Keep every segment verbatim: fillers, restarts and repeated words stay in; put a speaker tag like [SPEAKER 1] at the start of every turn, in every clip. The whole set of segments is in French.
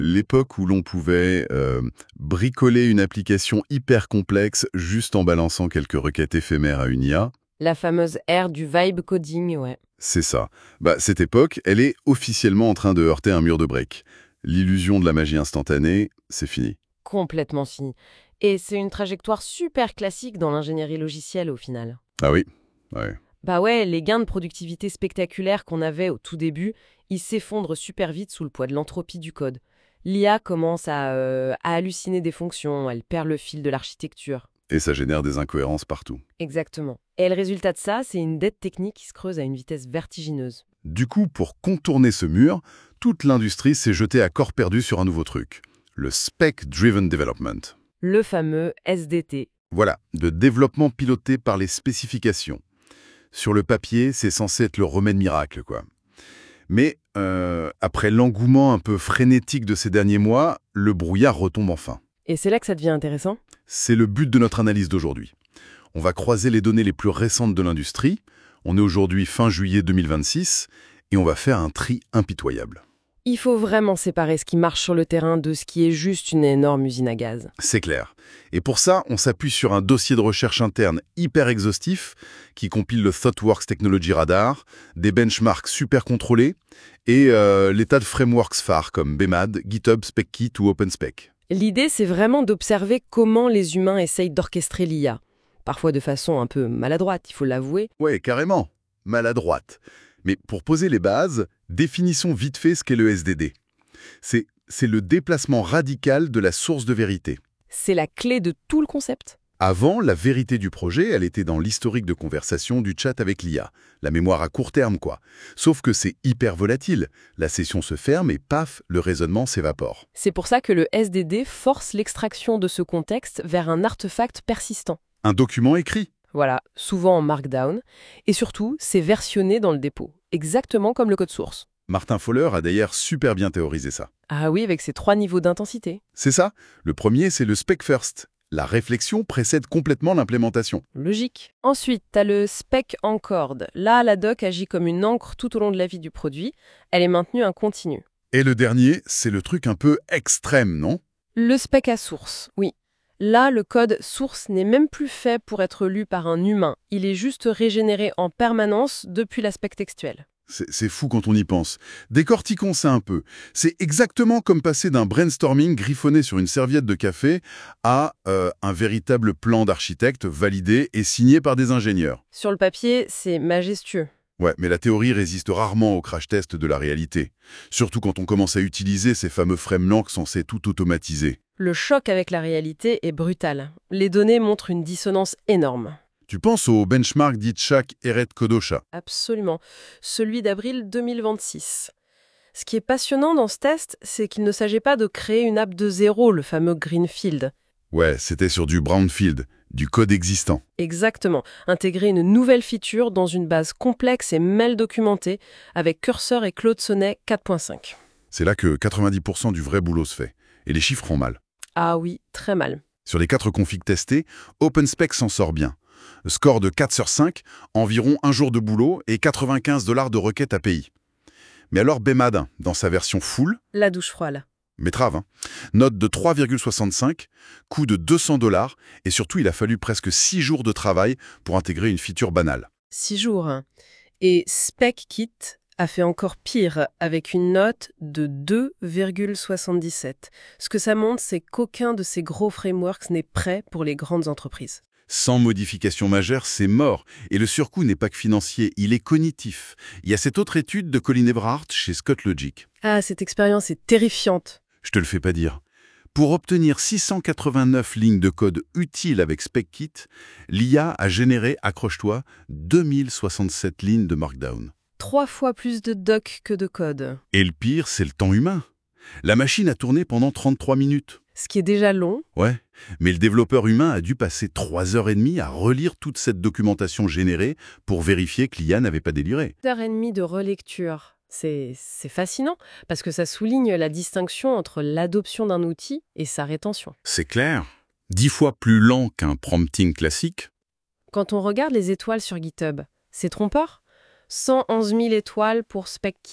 [SPEAKER 1] L'époque où l'on pouvait euh, bricoler une application hyper complexe juste en balançant quelques requêtes éphémères à une I A.
[SPEAKER 2] La fameuse ère du vibe coding, ouais.
[SPEAKER 1] C'est ça. Bah, cette époque, elle est officiellement en train de heurter un mur de briques. L'illusion de la magie instantanée, c'est fini.
[SPEAKER 2] Complètement fini. Et c'est une trajectoire super classique dans l'ingénierie logicielle au final.
[SPEAKER 1] Ah oui? Ouais.
[SPEAKER 2] Bah ouais, les gains de productivité spectaculaires qu'on avait au tout début, ils s'effondrent super vite sous le poids de l'entropie du code. L'I A commence à, euh, à halluciner des fonctions, elle perd le fil de l'architecture.
[SPEAKER 1] Et ça génère des incohérences partout.
[SPEAKER 2] Exactement. Et le résultat de ça, c'est une dette technique qui se creuse à une vitesse vertigineuse.
[SPEAKER 1] Du coup, pour contourner ce mur, toute l'industrie s'est jetée à corps perdu sur un nouveau truc. Le Spec Driven Development.
[SPEAKER 2] Le fameux S D T.
[SPEAKER 1] Voilà, de développement piloté par les spécifications. Sur le papier, c'est censé être le remède miracle, quoi. Mais euh, après l'engouement un peu frénétique de ces derniers mois, le brouillard retombe enfin.
[SPEAKER 2] Et c'est là que ça devient intéressant.
[SPEAKER 1] C'est le but de notre analyse d'aujourd'hui. On va croiser les données les plus récentes de l'industrie. On est aujourd'hui fin juillet deux mille vingt-six et on va faire un tri impitoyable.
[SPEAKER 2] Il faut vraiment séparer ce qui marche sur le terrain de ce qui est juste une énorme usine à gaz.
[SPEAKER 1] C'est clair. Et pour ça, on s'appuie sur un dossier de recherche interne hyper exhaustif qui compile le ThoughtWorks Technology Radar, des benchmarks super contrôlés et euh, les tas de frameworks phares comme B M A D, GitHub, SpecKit ou OpenSpec.
[SPEAKER 2] L'idée, c'est vraiment d'observer comment les humains essayent d'orchestrer l'I A. Parfois de façon un peu maladroite, il faut l'avouer.
[SPEAKER 1] Ouais, carrément. Maladroite. Mais pour poser les bases, définissons vite fait ce qu'est le S D D. C'est, c'est le déplacement radical de la source de vérité.
[SPEAKER 2] C'est la clé de tout le concept.
[SPEAKER 1] Avant, la vérité du projet, elle était dans l'historique de conversation du chat avec l'I A. La mémoire à court terme, quoi. Sauf que c'est hyper volatile. La session se ferme et paf, le raisonnement s'évapore.
[SPEAKER 2] C'est pour ça que le S D D force l'extraction de ce contexte vers un artefact persistant.
[SPEAKER 1] Un document écrit.
[SPEAKER 2] Voilà, souvent en Markdown. Et surtout, c'est versionné dans le dépôt, exactement comme le code source.
[SPEAKER 1] Martin Fowler a d'ailleurs super bien théorisé ça.
[SPEAKER 2] Ah oui, avec ses trois niveaux d'intensité.
[SPEAKER 1] C'est ça. Le premier, c'est le spec first. La réflexion précède complètement l'implémentation.
[SPEAKER 2] Logique. Ensuite, tu as le spec en corde. Là, la doc agit comme une encre tout au long de la vie du produit. Elle est maintenue en continu.
[SPEAKER 1] Et le dernier, c'est le truc un peu extrême, non?
[SPEAKER 2] Le spec à source, oui. Là, le code source n'est même plus fait pour être lu par un humain. Il est juste régénéré en permanence depuis l'aspect textuel.
[SPEAKER 1] C'est, c'est fou quand on y pense. Décortiquons ça un peu. C'est exactement comme passer d'un brainstorming griffonné sur une serviette de café à euh, un véritable plan d'architecte validé et signé par des ingénieurs.
[SPEAKER 2] Sur le papier, c'est majestueux.
[SPEAKER 1] Ouais, mais la théorie résiste rarement au crash test de la réalité. Surtout quand on commence à utiliser ces fameux frameworks censés tout automatiser.
[SPEAKER 2] Le choc avec la réalité est brutal. Les données montrent une dissonance énorme.
[SPEAKER 1] Tu penses au benchmark d'Itchak Eret Kodosha.
[SPEAKER 2] Absolument. Celui d'avril deux mille vingt-six. Ce qui est passionnant dans ce test, c'est qu'il ne s'agit pas de créer une app de zéro, le fameux Greenfield.
[SPEAKER 1] Ouais, c'était sur du brownfield, du code existant.
[SPEAKER 2] Exactement. Intégrer une nouvelle feature dans une base complexe et mal documentée avec Cursor et Claude Sonnet quatre point cinq.
[SPEAKER 1] C'est là que quatre-vingt-dix pour cent du vrai boulot se fait. Et les chiffres font mal.
[SPEAKER 2] Ah oui, très mal.
[SPEAKER 1] Sur les quatre configs testés, OpenSpec s'en sort bien. Score de quatre sur cinq, environ un jour de boulot et quatre-vingt-quinze dollars de requête A P I. Mais alors B M A D, dans sa version full,
[SPEAKER 2] La douche froide.
[SPEAKER 1] Métrave, hein, note de trois virgule soixante-cinq, coût de deux cents dollars, et surtout il a fallu presque six jours de travail pour intégrer une feature banale.
[SPEAKER 2] Six jours. Hein. Et SpecKit a fait encore pire avec une note de deux virgule soixante-dix-sept. Ce que ça montre, c'est qu'aucun de ces gros frameworks n'est prêt pour les grandes entreprises.
[SPEAKER 1] Sans modification majeure, c'est mort. Et le surcoût n'est pas que financier, il est cognitif. Il y a cette autre étude de Colin Eberhardt chez Scott Logic.
[SPEAKER 2] Ah, cette expérience est terrifiante.
[SPEAKER 1] Je te le fais pas dire. Pour obtenir six cent quatre-vingt-neuf lignes de code utiles avec SpecKit, l'I A a généré, accroche-toi, deux mille soixante-sept lignes de Markdown.
[SPEAKER 2] Trois fois plus de doc que de code.
[SPEAKER 1] Et le pire, c'est le temps humain. La machine a tourné pendant trente-trois minutes.
[SPEAKER 2] Ce qui est déjà long.
[SPEAKER 1] Ouais, mais le développeur humain a dû passer trois heures et demie à relire toute cette documentation générée pour vérifier que l'I A n'avait pas déliré.
[SPEAKER 2] Deux heures et demie de relecture. C'est, c'est fascinant, parce que ça souligne la distinction entre l'adoption d'un outil et sa rétention.
[SPEAKER 1] C'est clair. Dix fois plus lent qu'un prompting classique.
[SPEAKER 2] Quand on regarde les étoiles sur GitHub, c'est trompeur. cent onze mille étoiles pour SpecKit,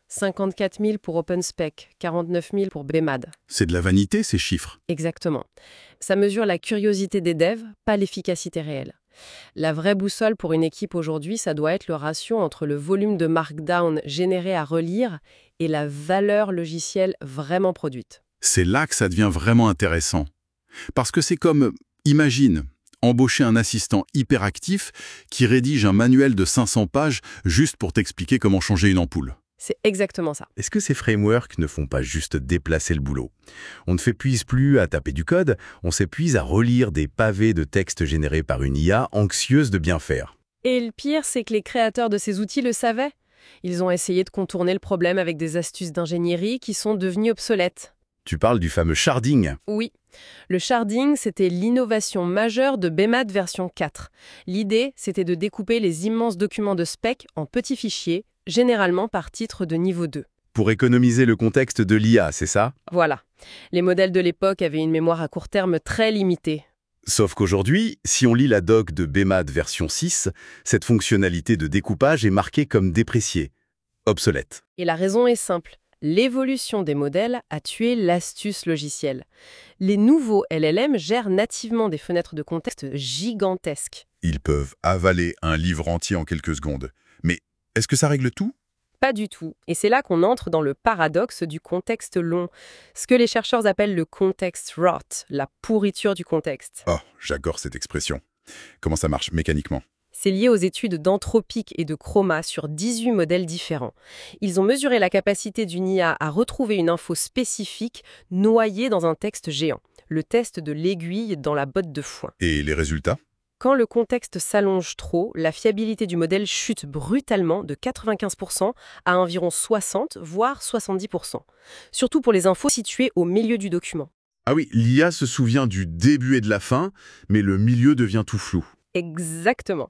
[SPEAKER 2] cinquante-quatre mille pour OpenSpec, quarante-neuf mille pour B M A D.
[SPEAKER 1] C'est de la vanité, ces chiffres.
[SPEAKER 2] Exactement. Ça mesure la curiosité des devs, pas l'efficacité réelle. La vraie boussole pour une équipe aujourd'hui, ça doit être le ratio entre le volume de Markdown généré à relire et la valeur logicielle vraiment produite.
[SPEAKER 1] C'est là que ça devient vraiment intéressant. Parce que c'est comme, imagine, embaucher un assistant hyperactif qui rédige un manuel de cinq cents pages juste pour t'expliquer comment changer une ampoule.
[SPEAKER 2] C'est exactement ça.
[SPEAKER 3] Est-ce que ces frameworks ne font pas juste déplacer le boulot? On ne s'épuise plus à taper du code, on s'épuise à relire des pavés de texte générés par une I A anxieuse de bien faire.
[SPEAKER 2] Et le pire, c'est que les créateurs de ces outils le savaient. Ils ont essayé de contourner le problème avec des astuces d'ingénierie qui sont devenues obsolètes.
[SPEAKER 3] Tu parles du fameux sharding.
[SPEAKER 2] Oui. Le sharding, c'était l'innovation majeure de B M A D version quatre. L'idée, c'était de découper les immenses documents de spec en petits fichiers, généralement par titre de niveau deux.
[SPEAKER 3] Pour économiser le contexte de l'I A, c'est ça?
[SPEAKER 2] Voilà. Les modèles de l'époque avaient une mémoire à court terme très limitée.
[SPEAKER 3] Sauf qu'aujourd'hui, si on lit la doc de B M A D version six, cette fonctionnalité de découpage est marquée comme dépréciée, obsolète.
[SPEAKER 2] Et la raison est simple. L'évolution des modèles a tué l'astuce logicielle. Les nouveaux L L M gèrent nativement des fenêtres de contexte gigantesques.
[SPEAKER 1] Ils peuvent avaler un livre entier en quelques secondes. Mais est-ce que ça règle tout?
[SPEAKER 2] Pas du tout. Et c'est là qu'on entre dans le paradoxe du contexte long, ce que les chercheurs appellent le context rot, la pourriture du contexte.
[SPEAKER 1] Oh, j'adore cette expression. Comment ça marche mécaniquement?
[SPEAKER 2] C'est lié aux études d'Anthropic et de Chroma sur dix-huit modèles différents. Ils ont mesuré la capacité d'une I A à retrouver une info spécifique noyée dans un texte géant, le test de l'aiguille dans la botte de foin.
[SPEAKER 1] Et les résultats?
[SPEAKER 2] Quand le contexte s'allonge trop, la fiabilité du modèle chute brutalement de quatre-vingt-quinze pour cent à environ soixante, voire soixante-dix pour cent. Surtout pour les infos situées au milieu du document.
[SPEAKER 1] Ah oui, l'I A se souvient du début et de la fin, mais le milieu devient tout flou.
[SPEAKER 2] Exactement.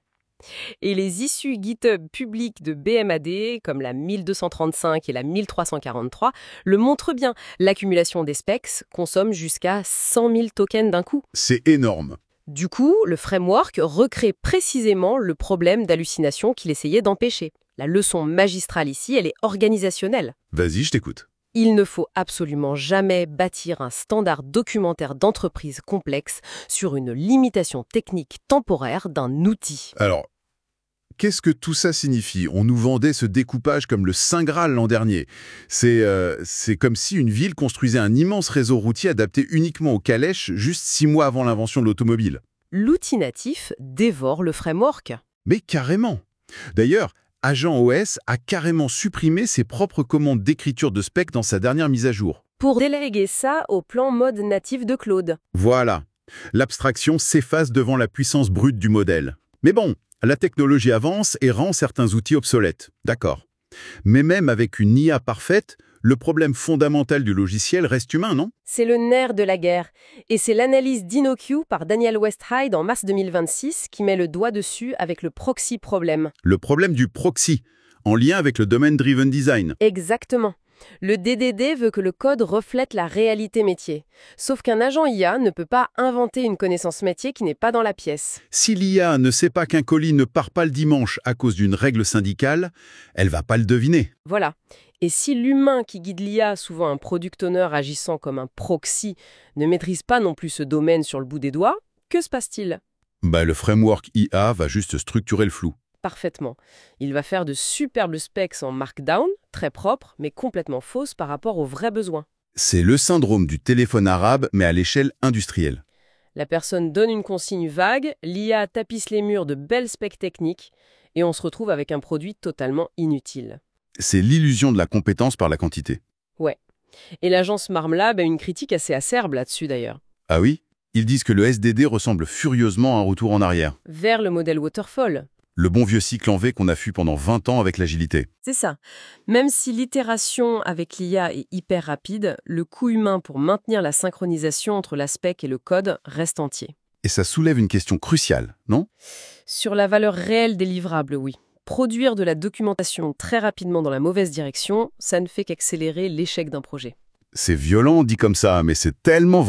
[SPEAKER 2] Et les issues GitHub publiques de B M A D, comme la mille deux cent trente-cinq et la mille trois cent quarante-trois, le montrent bien. L'accumulation des specs consomme jusqu'à cent mille tokens d'un coup.
[SPEAKER 1] C'est énorme.
[SPEAKER 2] Du coup, le framework recrée précisément le problème d'hallucination qu'il essayait d'empêcher. La leçon magistrale ici, elle est organisationnelle.
[SPEAKER 1] Vas-y, je t'écoute.
[SPEAKER 2] Il ne faut absolument jamais bâtir un standard documentaire d'entreprise complexe sur une limitation technique temporaire d'un outil.
[SPEAKER 1] Alors, qu'est-ce que tout ça signifie? On nous vendait ce découpage comme le Saint Graal l'an dernier. C'est euh, c'est comme si une ville construisait un immense réseau routier adapté uniquement aux calèches juste six mois avant l'invention de l'automobile.
[SPEAKER 2] L'outil natif dévore le framework.
[SPEAKER 1] Mais carrément. D'ailleurs, Agent O S a carrément supprimé ses propres commandes d'écriture de spec dans sa dernière mise à jour.
[SPEAKER 2] Pour déléguer ça au plan mode natif de Claude.
[SPEAKER 1] Voilà. L'abstraction s'efface devant la puissance brute du modèle. Mais bon, la technologie avance et rend certains outils obsolètes. D'accord. Mais même avec une I A parfaite, le problème fondamental du logiciel reste humain, non?
[SPEAKER 2] C'est le nerf de la guerre. Et c'est l'analyse d'InnoQ par Daniel Westhyde en mars deux mille vingt-six qui met le doigt dessus avec le proxy problème.
[SPEAKER 1] Le problème du proxy, en lien avec le Domain Driven Design.
[SPEAKER 2] Exactement. Le D D D veut que le code reflète la réalité métier. Sauf qu'un agent I A ne peut pas inventer une connaissance métier qui n'est pas dans la pièce.
[SPEAKER 1] Si l'I A ne sait pas qu'un colis ne part pas le dimanche à cause d'une règle syndicale, elle va pas le deviner.
[SPEAKER 2] Voilà. Et si l'humain qui guide l'I A, souvent un product owner agissant comme un proxy, ne maîtrise pas non plus ce domaine sur le bout des doigts, que se passe-t-il?
[SPEAKER 1] Bah, le framework I A va juste structurer le flou.
[SPEAKER 2] Parfaitement. Il va faire de superbes specs en Markdown, très propres, mais complètement fausses par rapport aux vrais besoins.
[SPEAKER 1] C'est le syndrome du téléphone arabe, mais à l'échelle industrielle.
[SPEAKER 2] La personne donne une consigne vague, l'I A tapisse les murs de belles specs techniques, et on se retrouve avec un produit totalement inutile.
[SPEAKER 1] C'est l'illusion de la compétence par la quantité.
[SPEAKER 2] Ouais. Et l'agence Marmlab a une critique assez acerbe là-dessus d'ailleurs.
[SPEAKER 1] Ah oui? Ils disent que le S D D ressemble furieusement à un retour en arrière.
[SPEAKER 2] Vers le modèle Waterfall.
[SPEAKER 1] Le bon vieux cycle en V qu'on a fui pendant vingt ans avec l'agilité.
[SPEAKER 2] C'est ça. Même si l'itération avec l'I A est hyper rapide, le coût humain pour maintenir la synchronisation entre la spec et le code reste entier.
[SPEAKER 1] Et ça soulève une question cruciale, non?
[SPEAKER 2] Sur la valeur réelle des livrables, oui. Produire de la documentation très rapidement dans la mauvaise direction, ça ne fait qu'accélérer l'échec d'un projet.
[SPEAKER 1] C'est violent dit comme ça, mais c'est tellement vrai.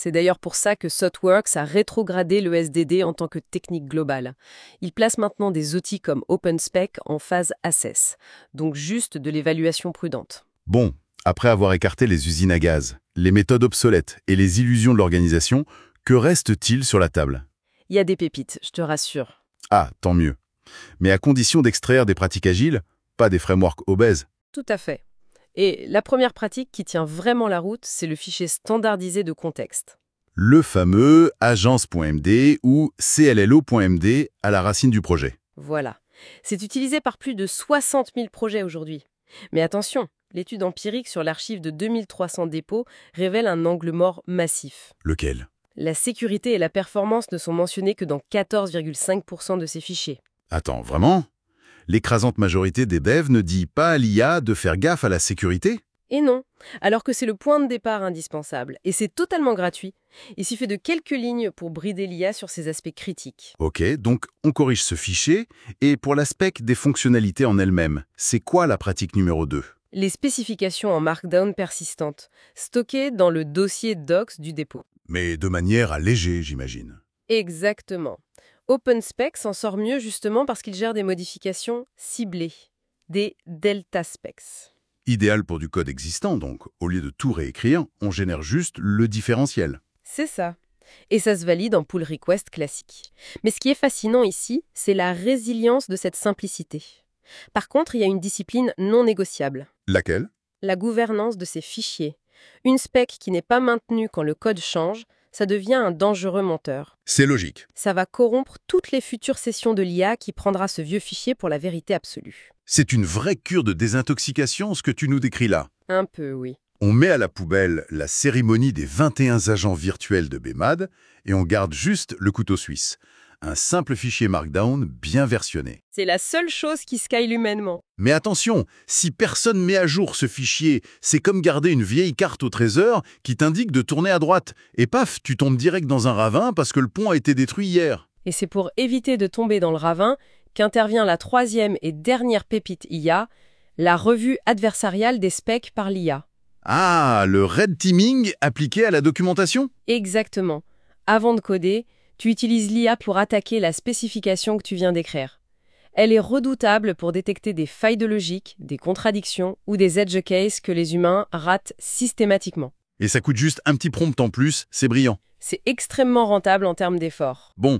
[SPEAKER 2] C'est d'ailleurs pour ça que ThoughtWorks a rétrogradé le S D D en tant que technique globale. Il place maintenant des outils comme OpenSpec en phase Assess, donc juste de l'évaluation prudente.
[SPEAKER 1] Bon, après avoir écarté les usines à gaz, les méthodes obsolètes et les illusions de l'organisation, que reste-t-il sur la table?
[SPEAKER 2] Il y a des pépites, je te rassure.
[SPEAKER 1] Ah, tant mieux. Mais à condition d'extraire des pratiques agiles, pas des frameworks obèses.
[SPEAKER 2] Tout à fait. Et la première pratique qui tient vraiment la route, c'est le fichier standardisé de contexte.
[SPEAKER 1] Le fameux agence.md ou C L L O.md à la racine du projet.
[SPEAKER 2] Voilà. C'est utilisé par plus de soixante mille projets aujourd'hui. Mais attention, l'étude empirique sur l'archive de deux mille trois cents dépôts révèle un angle mort massif.
[SPEAKER 1] Lequel?
[SPEAKER 2] La sécurité et la performance ne sont mentionnées que dans quatorze virgule cinq pour cent de ces fichiers.
[SPEAKER 1] Attends, vraiment? L'écrasante majorité des devs ne dit pas à l'I A de faire gaffe à la sécurité?
[SPEAKER 2] Et non, alors que c'est le point de départ indispensable. Et c'est totalement gratuit. Il suffit de quelques lignes pour brider l'I A sur ses aspects critiques.
[SPEAKER 1] Ok, donc on corrige ce fichier, et pour l'aspect des fonctionnalités en elles-mêmes, c'est quoi la pratique numéro deux?
[SPEAKER 2] Les spécifications en Markdown persistantes, stockées dans le dossier docs du dépôt.
[SPEAKER 1] Mais de manière allégée, j'imagine.
[SPEAKER 2] Exactement. OpenSpec s'en sort mieux justement parce qu'il gère des modifications ciblées, des delta specs.
[SPEAKER 1] Idéal pour du code existant, donc, au lieu de tout réécrire, on génère juste le différentiel.
[SPEAKER 2] C'est ça. Et ça se valide en pull request classique. Mais ce qui est fascinant ici, c'est la résilience de cette simplicité. Par contre, il y a une discipline non négociable.
[SPEAKER 1] Laquelle?
[SPEAKER 2] La gouvernance de ces fichiers. Une spec qui n'est pas maintenue quand le code change, ça devient un dangereux menteur.
[SPEAKER 1] C'est logique.
[SPEAKER 2] Ça va corrompre toutes les futures sessions de l'I A qui prendra ce vieux fichier pour la vérité absolue.
[SPEAKER 1] C'est une vraie cure de désintoxication, ce que tu nous décris là.
[SPEAKER 2] Un peu, oui.
[SPEAKER 1] On met à la poubelle la cérémonie des vingt et un agents virtuels de B M A D et on garde juste le couteau suisse. Un simple fichier Markdown bien versionné.
[SPEAKER 2] C'est la seule chose qui scale humainement.
[SPEAKER 1] Mais attention, si personne met à jour ce fichier, c'est comme garder une vieille carte au trésor qui t'indique de tourner à droite. Et paf, tu tombes direct dans un ravin parce que le pont a été détruit hier.
[SPEAKER 2] Et c'est pour éviter de tomber dans le ravin qu'intervient la troisième et dernière pépite I A, la revue adversariale des specs par l'I A.
[SPEAKER 1] Ah, le red teaming appliqué à la documentation?
[SPEAKER 2] Exactement. Avant de coder, tu utilises l'I A pour attaquer la spécification que tu viens d'écrire. Elle est redoutable pour détecter des failles de logique, des contradictions ou des edge cases que les humains ratent systématiquement.
[SPEAKER 1] Et ça coûte juste un petit prompt en plus, c'est brillant.
[SPEAKER 2] C'est extrêmement rentable en termes d'efforts.
[SPEAKER 1] Bon,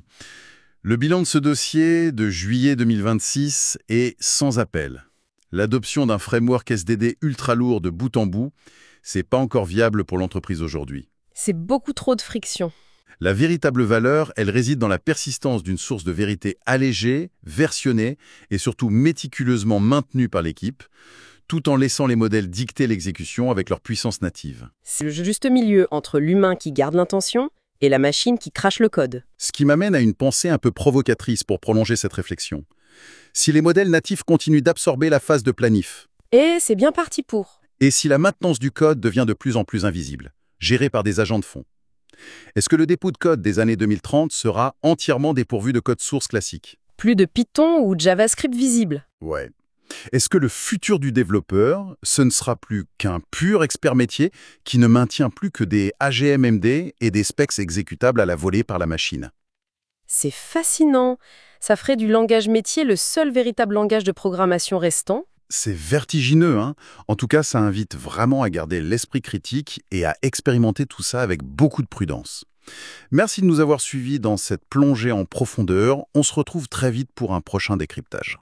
[SPEAKER 1] le bilan de ce dossier de juillet deux mille vingt-six est sans appel. L'adoption d'un framework S D D ultra lourd de bout en bout, c'est pas encore viable pour l'entreprise aujourd'hui.
[SPEAKER 2] C'est beaucoup trop de friction.
[SPEAKER 1] La véritable valeur, elle réside dans la persistance d'une source de vérité allégée, versionnée et surtout méticuleusement maintenue par l'équipe, tout en laissant les modèles dicter l'exécution avec leur puissance native.
[SPEAKER 2] C'est le juste milieu entre l'humain qui garde l'intention et la machine qui crache le code.
[SPEAKER 1] Ce qui m'amène à une pensée un peu provocatrice pour prolonger cette réflexion. Si les modèles natifs continuent d'absorber la phase de planif,
[SPEAKER 2] Et c'est bien parti pour.
[SPEAKER 1] et si la maintenance du code devient de plus en plus invisible, gérée par des agents de fond, est-ce que le dépôt de code des années deux mille trente sera entièrement dépourvu de code source classique?
[SPEAKER 2] Plus de Python ou de JavaScript visible.
[SPEAKER 1] Ouais. Est-ce que le futur du développeur, ce ne sera plus qu'un pur expert métier qui ne maintient plus que des A G M M D et des specs exécutables à la volée par la machine?
[SPEAKER 2] C'est fascinant. Ça ferait du langage métier le seul véritable langage de programmation restant.
[SPEAKER 1] C'est vertigineux, hein. En tout cas, ça invite vraiment à garder l'esprit critique et à expérimenter tout ça avec beaucoup de prudence. Merci de nous avoir suivis dans cette plongée en profondeur. On se retrouve très vite pour un prochain décryptage.